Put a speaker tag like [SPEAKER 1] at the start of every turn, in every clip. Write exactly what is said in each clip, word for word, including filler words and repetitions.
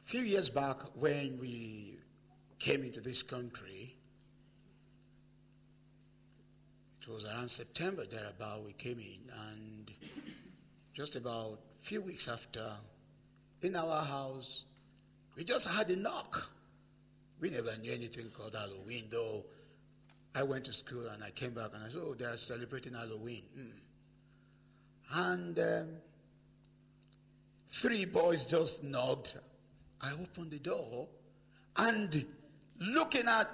[SPEAKER 1] few years back when we came into this country, it was around September thereabout we came in, and just about a few weeks after, in our house, we just had a knock. We never knew anything called Halloween, though I went to school and I came back and I said, oh, they are celebrating Halloween. Mm. And um, three boys just knocked. I opened the door and looking at,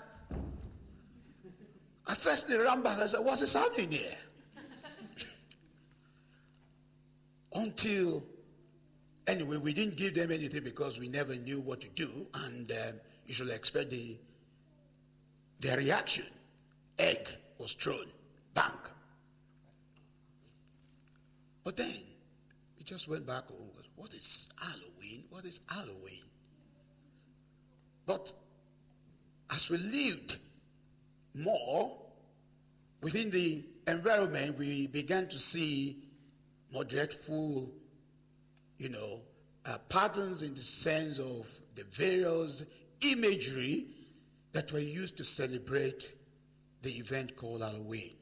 [SPEAKER 1] I firstly ran back and said, what's this happening here? Until, anyway, we didn't give them anything because we never knew what to do, and um, you should expect the, their reaction. Egg was thrown, bang. But then, we just went back home. What is Halloween? What is Halloween? But as we lived more within the environment, we began to see more dreadful, you know, uh, patterns in the sense of the various imagery that were used to celebrate the event called Halloween.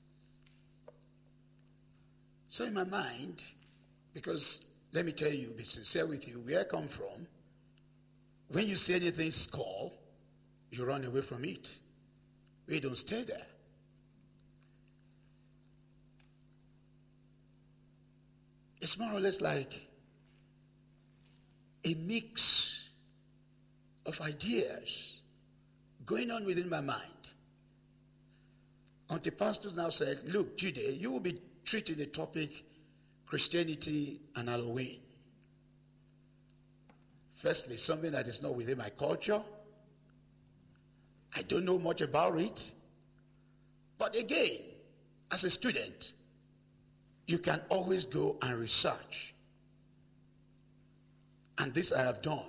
[SPEAKER 1] So in my mind, because let me tell you, be sincere with you, where I come from, when you see anything skull, you run away from it. We don't stay there. It's more or less like a mix of ideas going on within my mind. Until pastors now said, look, Jude, you will be treating the topic Christianity and Halloween. Firstly, something that is not within my culture. I don't know much about it. But again, as a student, you can always go and research. And this I have done.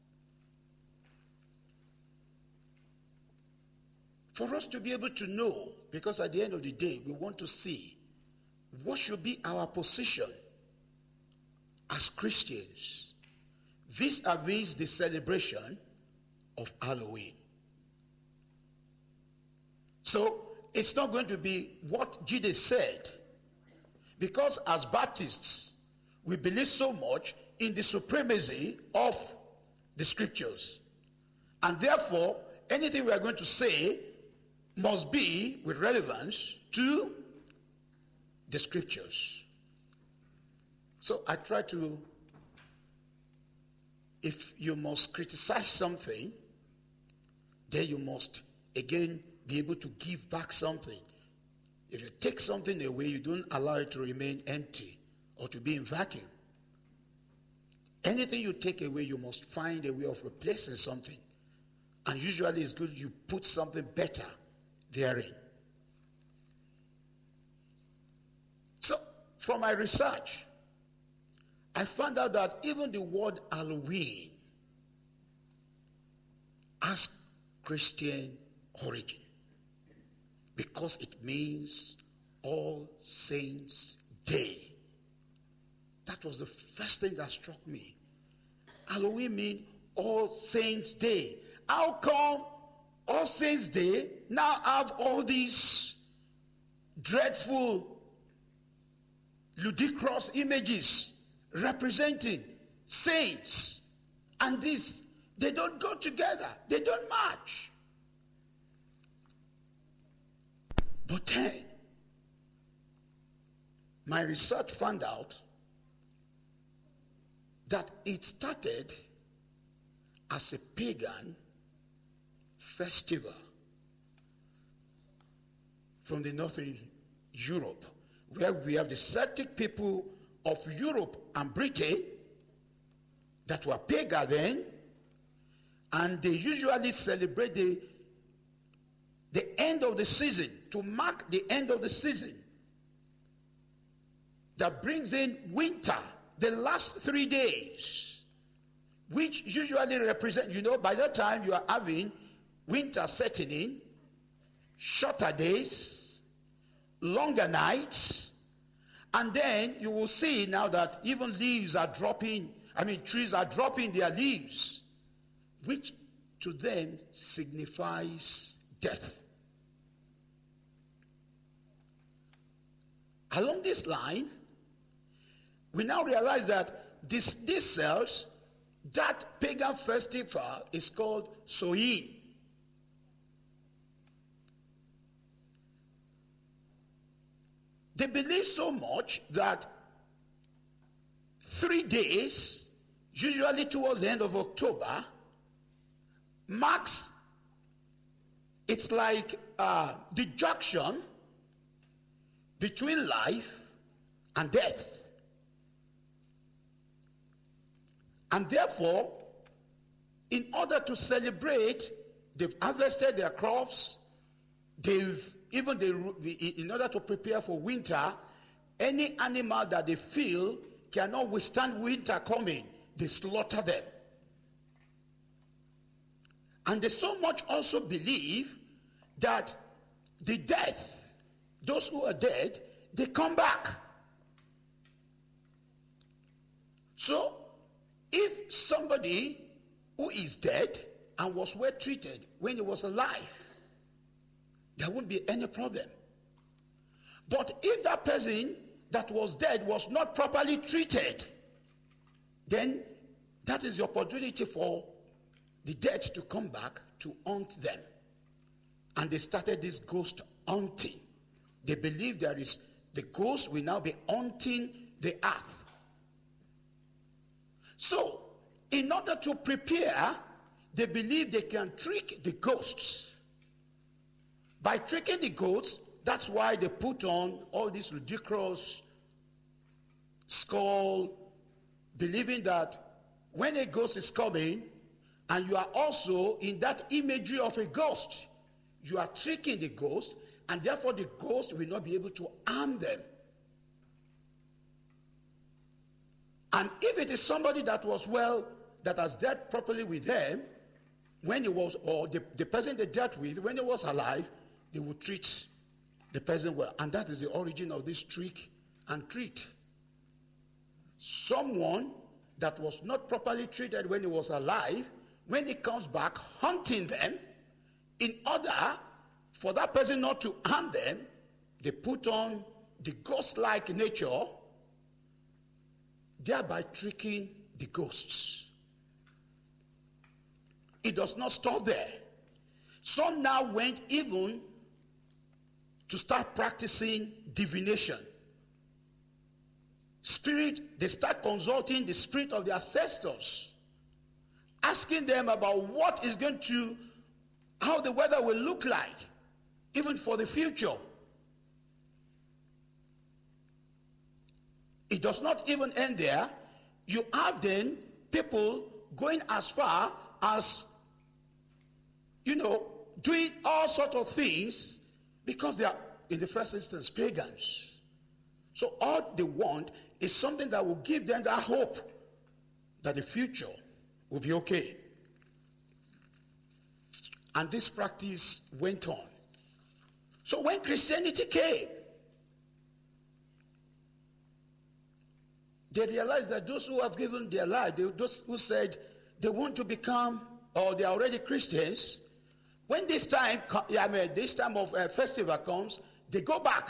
[SPEAKER 1] For us to be able to know, because at the end of the day, we want to see what should be our position as Christians vis-a-vis the celebration of Halloween. So, it's not going to be what Jesus said, because as Baptists, we believe so much in the supremacy of the scriptures. And therefore, anything we are going to say must be with relevance to the scriptures. So I try to, if you must criticize something, then you must again be able to give back something. If you take something away, you don't allow it to remain empty or to be in vacuum. Anything you take away, you must find a way of replacing something. And usually it's good you put something better therein. So, from my research, I found out that even the word Halloween has Christian origin, because it means All Saints' Day. That was the first thing that struck me. Halloween means All Saints' Day. How come All Saints' Day now have all these dreadful, ludicrous images representing saints? And this, they don't go together. They don't match. But then, my research found out that it started as a pagan festival from the northern Europe, where we have the Celtic people of Europe and Britain that were pagan then, and they usually celebrate the, the end of the season, to mark the end of the season. That brings in winter, the last three days, which usually represent, you know, by that time you are having winter setting in, shorter days, longer nights, and then you will see now that even leaves are dropping, I mean trees are dropping their leaves. which to them signifies death. Along this line, we now realize that this, these cells, that pagan festival is called Samhain. They believe so much that three days, usually towards the end of October, marks, it's like uh, the junction between life and death. And therefore, in order to celebrate, they've harvested their crops, they've even they, in order to prepare for winter, any animal that they feel cannot withstand winter coming, they slaughter them. And they so much also believe that the death, those who are dead, they come back. So, if somebody who is dead and was well treated when he was alive, there wouldn't be any problem. But if that person that was dead was not properly treated, then that is the opportunity for the dead to come back to haunt them. And they started this ghost hunting. They believe there is, the ghost will now be haunting the earth. So, in order to prepare, they believe they can trick the ghosts. By tricking the ghosts, that's why they put on all this ridiculous skull, believing that when a ghost is coming, and you are also in that imagery of a ghost, you are tricking the ghost, and therefore the ghost will not be able to harm them. And if it is somebody that was well, that has dealt properly with them, when he was, or the, the person they dealt with, when he was alive, they would treat the person well. And that is the origin of this trick and treat. Someone that was not properly treated when he was alive, when he comes back hunting them, in order for that person not to harm them, they put on the ghost-like nature, thereby tricking the ghosts. It does not stop there. Some now went even to start practicing divination. Spirit, they start consulting the spirit of their ancestors, asking them about what is going to, how the weather will look like, even for the future. It does not even end there. You have then people going as far as, you know, doing all sorts of things because they are, in the first instance, pagans. So all they want is something that will give them that hope that the future will be okay. And this practice went on. So when Christianity came, they realized that those who have given their life, they, those who said they want to become, or they are already Christians, when this time, I mean, this time of uh, festival comes, they go back.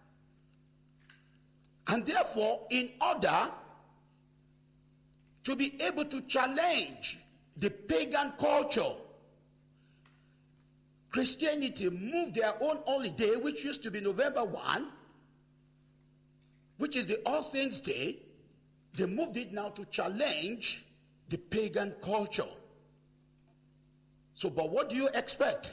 [SPEAKER 1] And therefore, in order to be able to challenge the pagan culture, Christianity moved their own holiday, which used to be November first, which is the All Saints' Day. They moved it now to challenge the pagan culture. So, but what do you expect?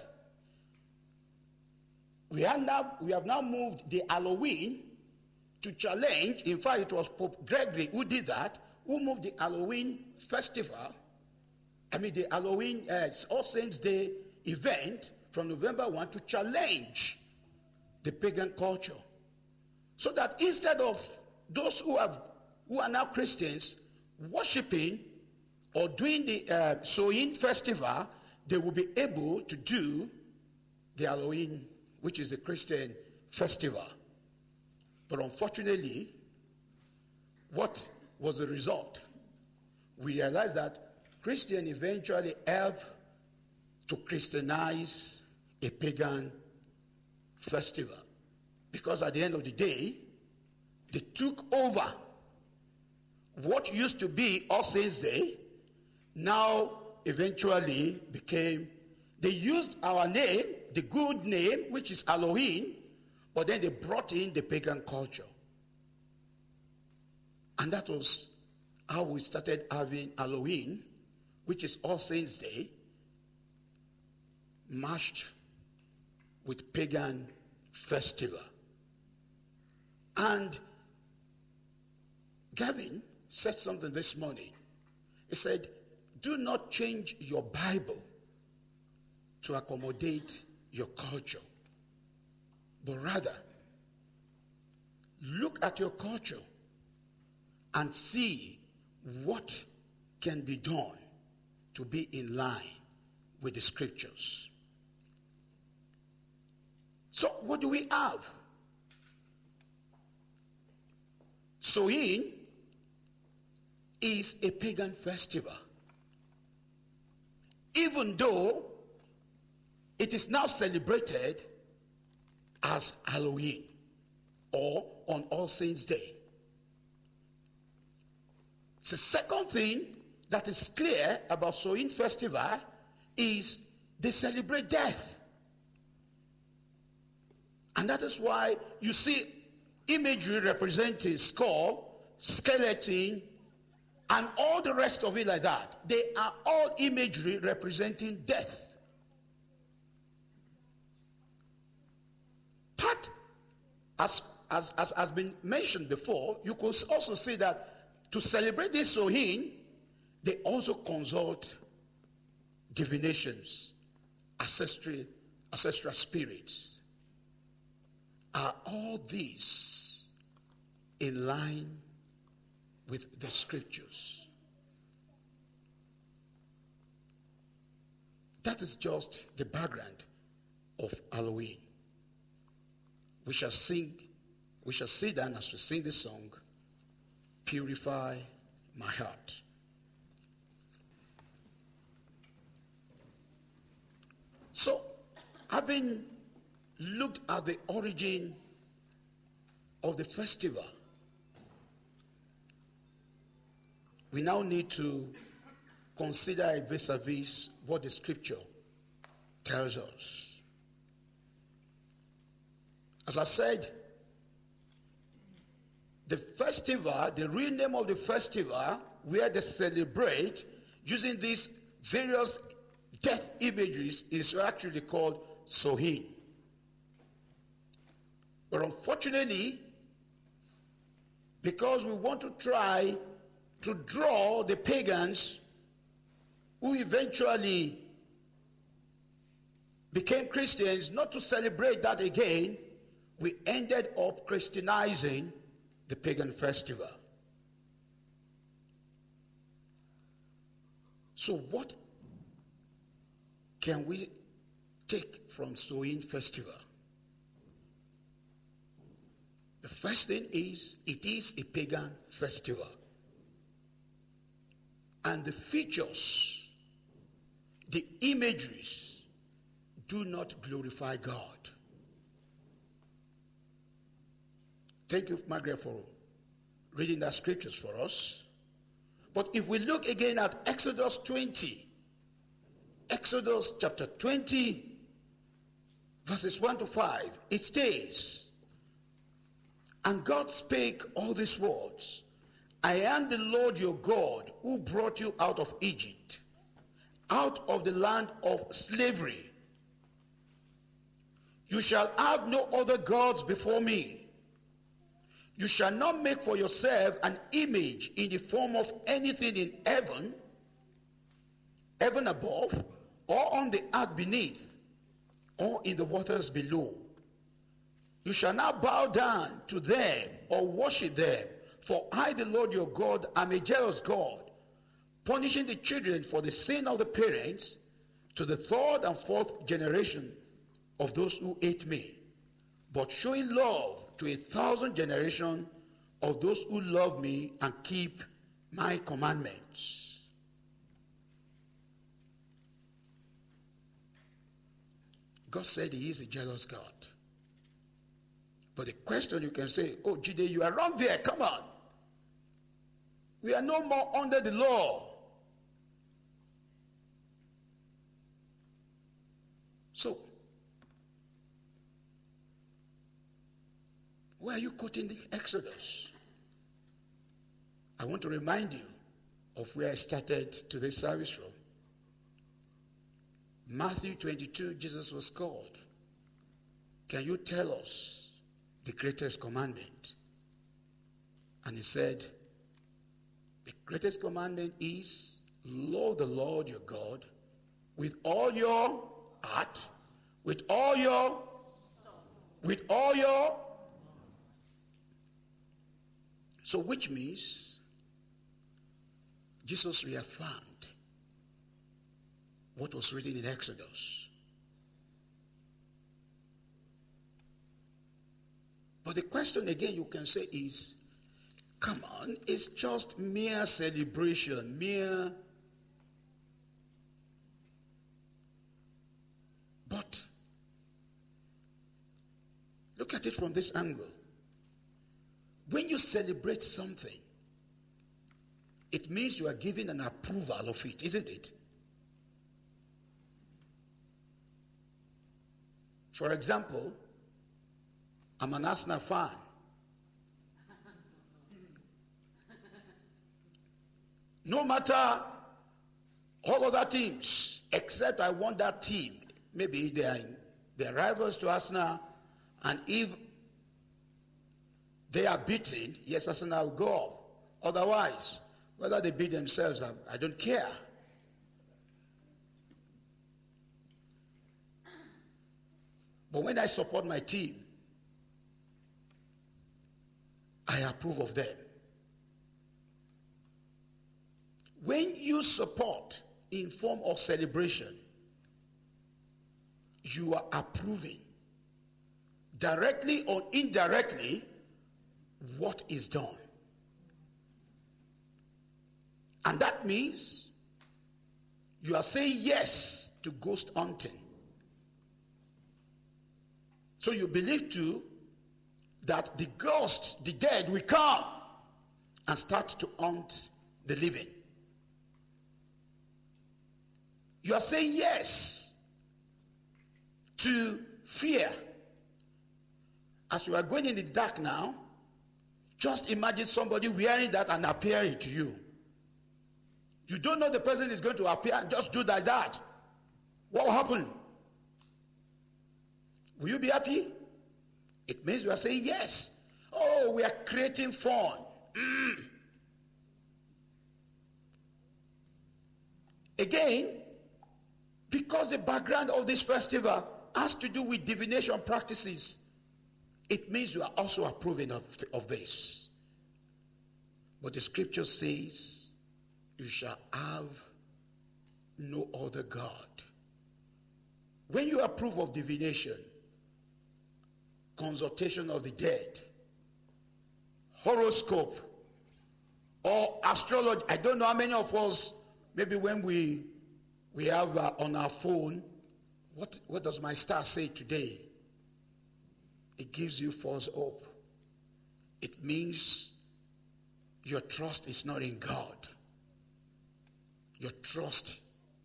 [SPEAKER 1] We have now, we have now moved the Halloween to challenge. In fact, it was Pope Gregory who did that, who moved the Halloween festival, I mean the Halloween uh, All Saints' Day event from November first to challenge the pagan culture. So that instead of those who have who are now Christians worshiping or doing the uh, Samhain festival, they will be able to do the Halloween, which is the Christian festival. But unfortunately, what was the result? We realized that Christian eventually helped to Christianize a pagan festival. Because at the end of the day, they took over what used to be All Saints' Day, now eventually became, they used our name, the good name, which is Halloween, but then they brought in the pagan culture. And that was how we started having Halloween, which is All Saints' Day, matched with pagan festival. And Gavin said something this morning. He said, do not change your Bible to accommodate your culture, but rather look at your culture and see what can be done to be in line with the scriptures. So what do we have? Samhain is a pagan festival. Even though it is now celebrated as Halloween or on All Saints' Day. The second thing that is clear about Samhain festival is they celebrate death. And that is why you see imagery representing skull, skeleton, and all the rest of it like that. They are all imagery representing death. Part, as, as, as has been mentioned before, you could also see that to celebrate this Samhain, they also consult divinations, ancestral, ancestral spirits. Are all these in line with the scriptures? That is just the background of Halloween. We shall sing, we shall sit down as we sing this song, Purify My Heart. So, having looked at the origin of the festival, we now need to consider it vis-a-vis what the scripture tells us. As I said, the festival, the real name of the festival, where they celebrate using these various death imageries, is actually called Samhain. But unfortunately, because we want to try to draw the pagans who eventually became Christians not to celebrate that again, we ended up Christianizing the pagan festival. So what can we take from Samhain festival? The first thing is, it is a pagan festival. And the features, the imageries, do not glorify God. Thank you, Margaret, for reading that scriptures for us. But if we look again at Exodus twenty, Exodus chapter twenty, verses one to five, it states, and God spake all these words, I am the Lord your God who brought you out of Egypt, out of the land of slavery. You shall have no other gods before me. You shall not make for yourself an image in the form of anything in heaven, heaven above, or on the earth beneath, or in the waters below. You shall not bow down to them or worship them, for I, the Lord your God, am a jealous God, punishing the children for the sin of the parents to the third and fourth generation of those who hate me, but showing love to a thousand generations of those who love me and keep my commandments. God said he is a jealous God. But the question you can say, oh, Jide, you are wrong there. Come on. We are no more under the law. So, where are you quoting the Exodus? I want to remind you of where I started today's service from. Matthew twenty-two, Jesus was called. Can you tell us the greatest commandment? And he said, the greatest commandment is, love the Lord your God with all your heart, with all your, with all your. So which means Jesus reaffirmed what was written in Exodus. But the question again you can say is, come on, it's just mere celebration, mere. But look at it from this angle. When you celebrate something, it means you are giving an approval of it, isn't it? For example, I'm an Arsenal fan. No matter all other teams, except I want that team. Maybe they are, they are rivals to Arsenal, and if they are beaten, yes, Arsenal will go up. Otherwise, whether they beat themselves, I, I don't care. But when I support my team, I approve of them. When you support in form of celebration, you are approving, directly or indirectly, what is done. And that means you are saying yes to ghost hunting. So you believe too that the ghosts, the dead, will come and start to hunt the living. You are saying yes to fear. As you are going in the dark now, just imagine somebody wearing that and appearing to you. You don't know the person is going to appear and just do like that. What will happen? Will you be happy? It means you are saying yes. Oh, we are creating fun. Mm. Again, because the background of this festival has to do with divination practices, it means you are also approving of, of this. But the scripture says, you shall have no other God. When you approve of divination, consultation of the dead, horoscope, or astrology, I don't know how many of us, maybe when we we have uh, on our phone, what, what does my star say today? It gives you false hope. It means your trust is not in God. Your trust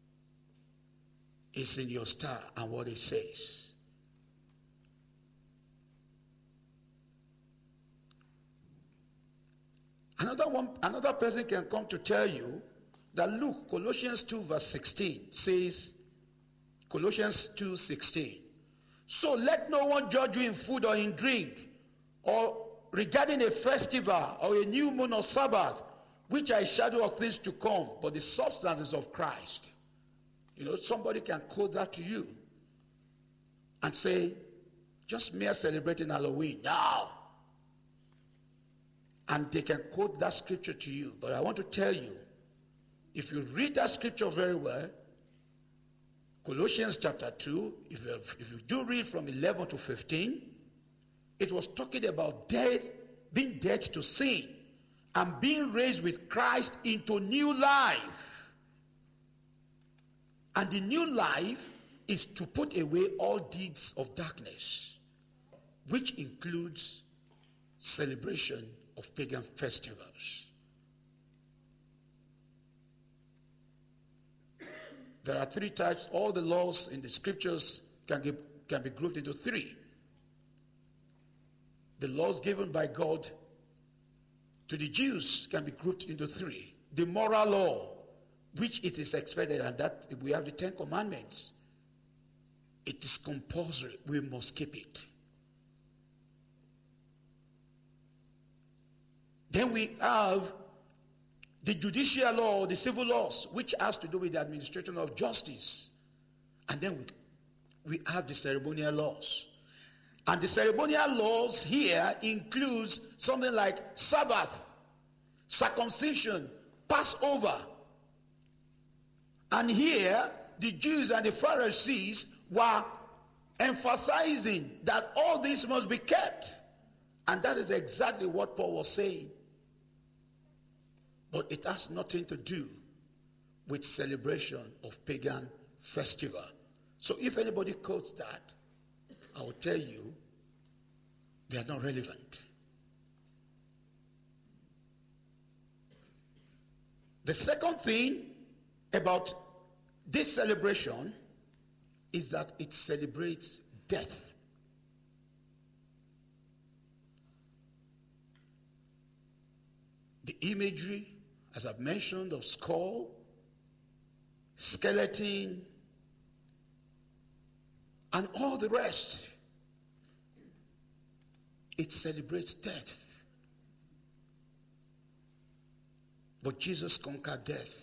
[SPEAKER 1] is in your star and what it says. Another one, another person can come to tell you that, look, Colossians two verse sixteen says, Colossians two sixteen, so let no one judge you in food or in drink, or regarding a festival or a new moon or Sabbath, which are a shadow of things to come, but the substances of Christ. You know, somebody can quote that to you and say, just mere celebrating Halloween. No. And they can quote that scripture to you. But I want to tell you, if you read that scripture very well, Colossians chapter two, if you, if you do read from eleven to fifteen, it was talking about death, being dead to sin, and being raised with Christ into new life. And the new life is to put away all deeds of darkness, which includes celebration of pagan festivals. There are three types. All the laws in the scriptures can, give, can be grouped into three. The laws given by God to the Jews can be grouped into three. The moral law, which it is expected, and that we have the Ten Commandments. It is compulsory. We must keep it. Then we have the judicial law, the civil laws, which has to do with the administration of justice. And then we, we have the ceremonial laws. And the ceremonial laws here includes something like Sabbath, circumcision, Passover. And here, the Jews and the Pharisees were emphasizing that all this must be kept. And that is exactly what Paul was saying. But it has nothing to do with celebration of pagan festival. So if anybody quotes that, I will tell you, they are not relevant. The second thing about this celebration is that it celebrates death. The imagery, as I've mentioned, of skull, skeleton, and all the rest, it celebrates death. But Jesus conquered death.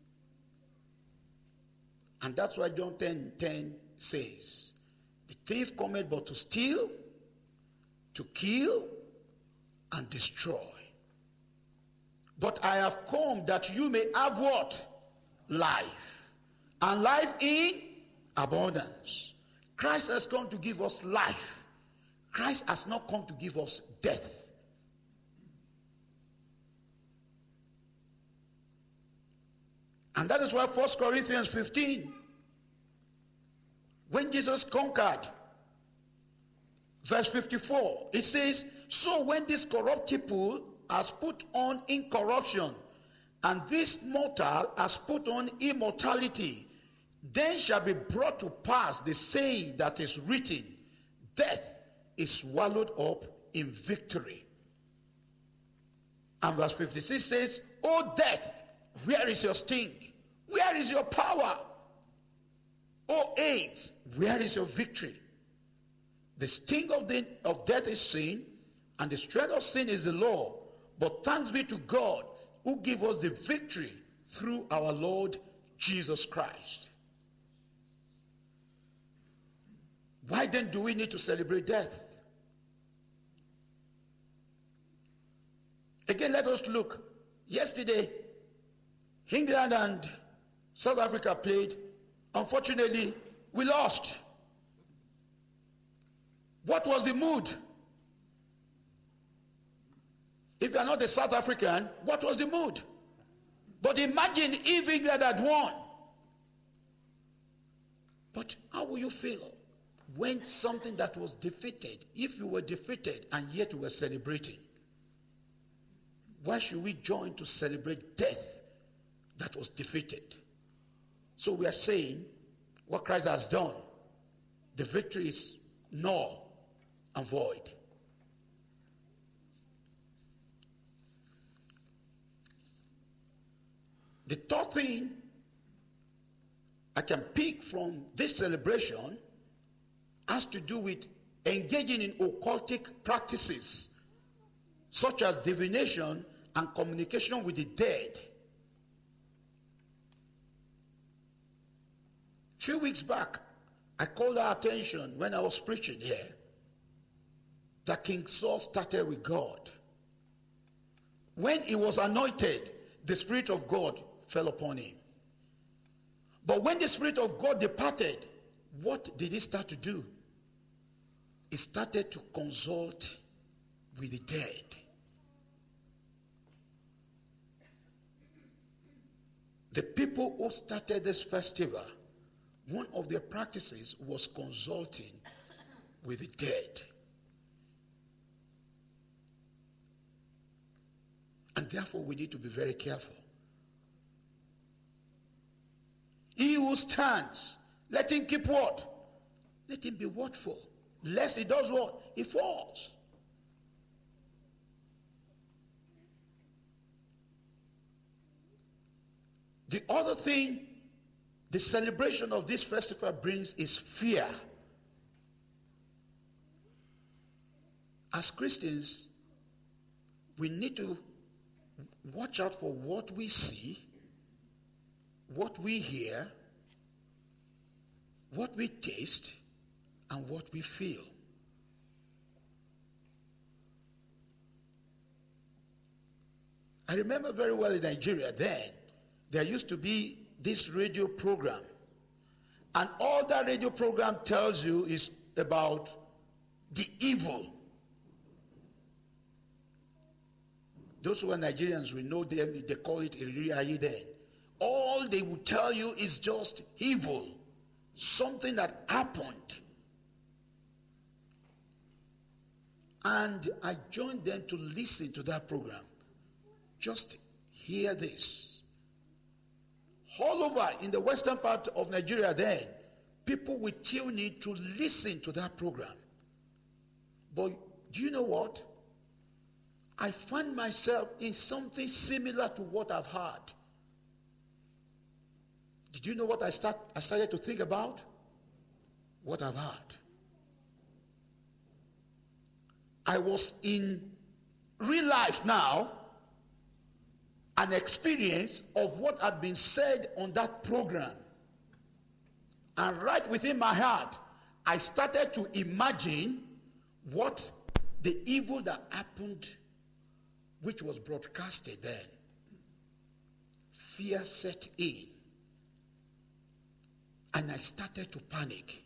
[SPEAKER 1] And that's why John ten ten says, the thief cometh but to steal, to kill, and destroy. But I have come that you may have what? Life. And life in abundance. Christ has come to give us life. Christ has not come to give us death. And that is why First Corinthians fifteen, when Jesus conquered, verse fifty-four, it says, so when this corruptible has put on incorruption, and this mortal has put on immortality, then shall be brought to pass the saying that is written, death is swallowed up in victory. And verse fifty-six says, O death, where is your sting? Where is your power? O AIDS, where is your victory? The sting of, the, of death is sin, and the strength of sin is the law. But thanks be to God who gave us the victory through our Lord Jesus Christ. Why then do we need to celebrate death? Again, let us look. Yesterday, England and South Africa played. Unfortunately, we lost. What was the mood? If you are not a South African, what was the mood? But imagine if England had won. But how will you feel when something that was defeated, if you were defeated and yet you were celebrating? Why should we join to celebrate death that was defeated? So we are saying what Christ has done. The victory is null and void. The third thing I can pick from this celebration has to do with engaging in occultic practices such as divination and communication with the dead. A few weeks back, I called our attention when I was preaching here that King Saul started with God. When he was anointed, the Spirit of God fell upon him. But when the Spirit of God departed, what did he start to do? He started to consult with the dead. The people who started this festival one of their practices was consulting with the dead. And therefore, we need to be very careful. He who stands, let him keep what? Let him be watchful, lest he does what? He falls. The other thing the celebration of this festival brings is fear. As Christians, we need to watch out for what we see, what we hear, what we taste, and what we feel. I remember very well in Nigeria then, there used to be this radio program, and all that radio program tells you is about the evil. Those who are Nigerians, we know them, they call it Iriayi then. All they will tell you is just evil, something that happened. And I joined them to listen to that program. Just hear this. All over in the western part of Nigeria then, people will tune in to listen to that program. But do you know what? I find myself in something similar to what I've heard. Did you know what I start I started to think about? What I've heard. I was in real life now, an experience of what had been said on that program. And right within my heart, I started to imagine what the evil that happened, which was broadcasted then. Fear set in. And I started to panic.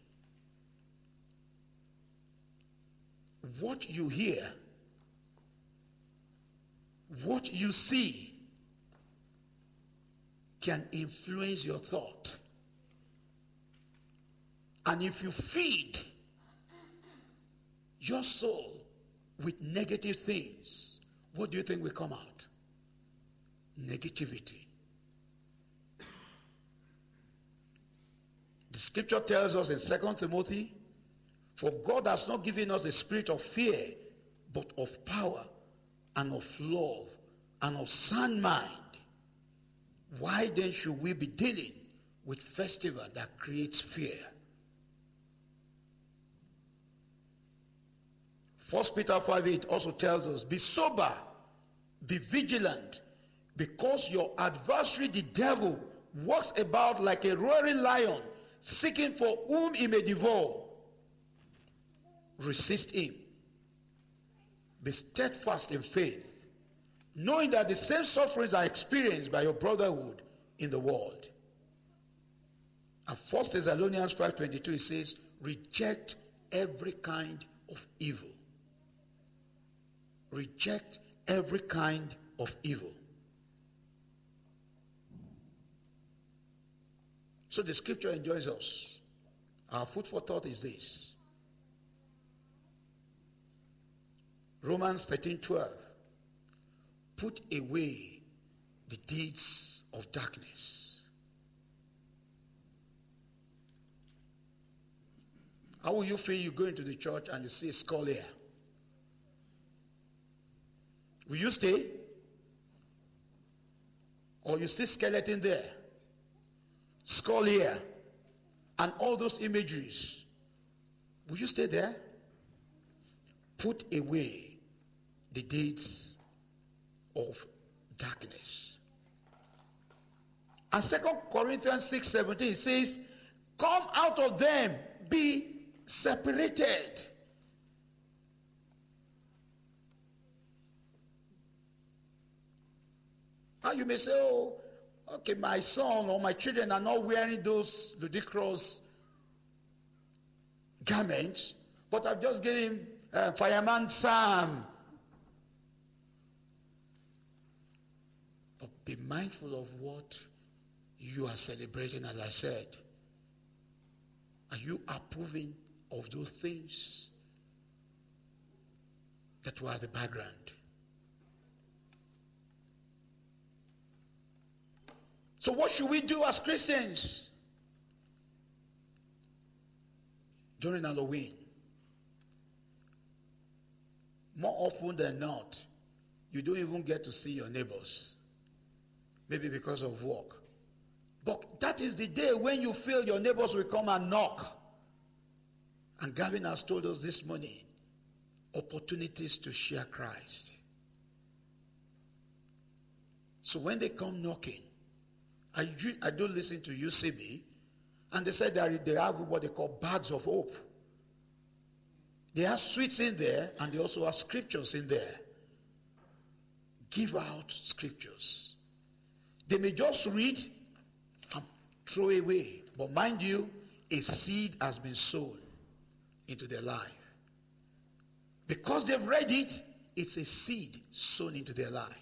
[SPEAKER 1] What you hear, what you see, can influence your thought. And if you feed your soul with negative things, what do you think will come out? Negativity. The scripture tells us in Second Timothy, for God has not given us a spirit of fear, but of power and of love and of sound mind. Why then should we be dealing with festival that creates fear? First Peter five eight also tells us, be sober, be vigilant, because your adversary, the devil, walks about like a roaring lion, seeking for whom he may devour. Resist him. Be steadfast in faith, knowing that the same sufferings are experienced by your brotherhood in the world. And First Thessalonians five twenty-two, it says, reject every kind of evil. Reject every kind of evil. So the scripture enjoins us. Our food for thought is this. Romans thirteen twelve. Put away the deeds of darkness. How will you feel you go into the church and you see a skull here? Will you stay? Or you see skeleton there, skull here, and all those imageries? Will you stay there? Put away the deeds of darkness. And Second Corinthians six seventeen says, come out of them, be separated. Now you may say, oh, okay, my son or my children are not wearing those ludicrous garments, but I've just given him uh, Fireman Sam. But be mindful of what you are celebrating, as I said. Are you approving of those things that were at the background? So what should we do as Christians during Halloween? More often than not, you don't even get to see your neighbors. Maybe because of work. But that is the day when you feel your neighbors will come and knock. And Gavin has told us this morning, opportunities to share Christ. So when they come knocking, I do, I do listen to U C B, and they said that they have what they call bags of hope. They have sweets in there, and they also have scriptures in there. Give out scriptures. They may just read and throw away. But mind you, a seed has been sown into their life. Because they've read it, it's a seed sown into their life.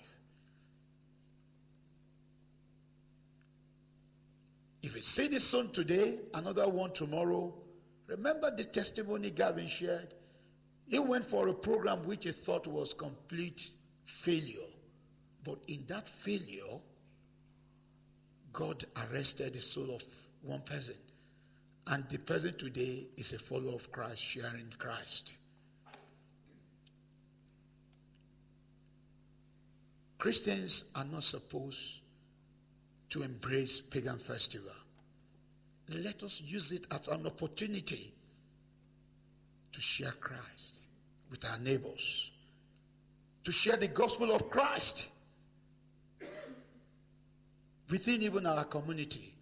[SPEAKER 1] If a seed is sown today, another one tomorrow. Remember the testimony Gavin shared? He went for a program which he thought was complete failure. But in that failure, God arrested the soul of one person. And the person today is a follower of Christ, sharing Christ. Christians are not supposed to embrace pagan festival. Let us use it as an opportunity to share Christ with our neighbors, to share the gospel of Christ within even our community.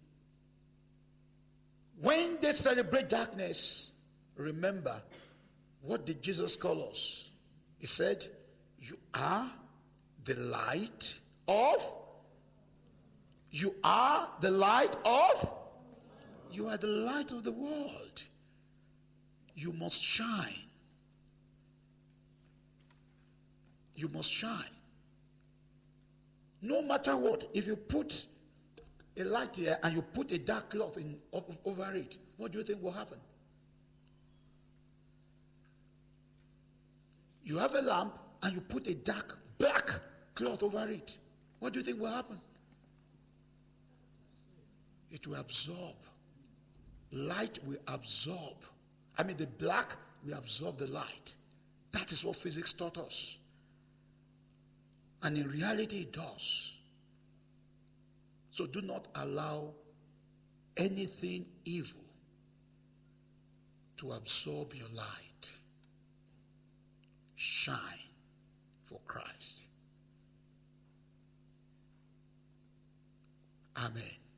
[SPEAKER 1] When they celebrate darkness, remember, what did Jesus call us? He said, you are the light of, you are the light of, you are the light of the world. You must shine. You must shine. No matter what, if you put a light here and you put a dark cloth in, over it, what do you think will happen? You have a lamp and you put a dark black cloth over it. What do you think will happen? It will absorb. Light will absorb. I mean, the black will absorb the light. That is what physics taught us. And in reality, it does. So do not allow anything evil to absorb your light. Shine for Christ. Amen.